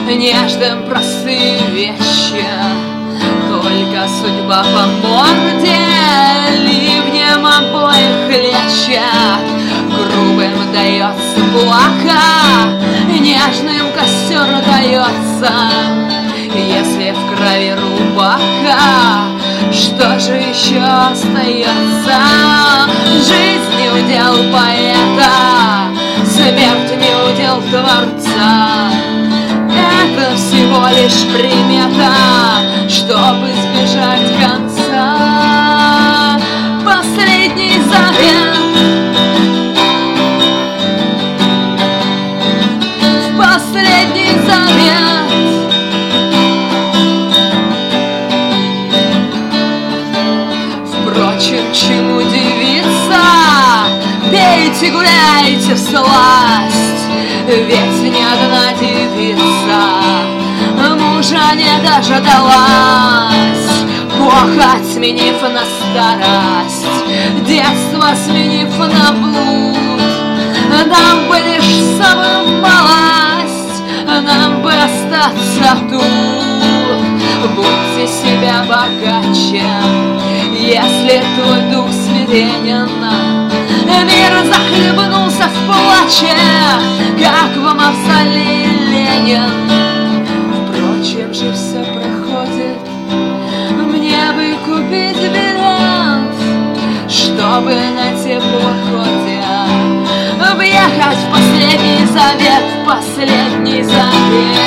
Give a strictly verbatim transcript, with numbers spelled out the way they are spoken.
нежным простые вещи. Только судьба по морде ливнем обоих лечат. Грубым дается плаха, нежным костер дается. Если в крови рубаха, что же еще остается? Жизнь не удел поэта, смерть не удел творца. Это всего лишь примета, чтобы избежать конца. Последний завет, в последний завет. Впрочем, чему удивиться? Пейте, гуляйте всласть, ведь ни одна девица мужа не дождалась. Похоть сменив на старость, детство сменив на блуд, нам бы лишь самую малость, нам бы остаться тут. Будьте себя богаче, если твой дух смиренен. Мир захлебнулся в плаче, как в мавзолее Ленин. Впрочем же все проходит, мне бы купить билет, чтобы на теплоходе въехать в последний завет, в последний завет.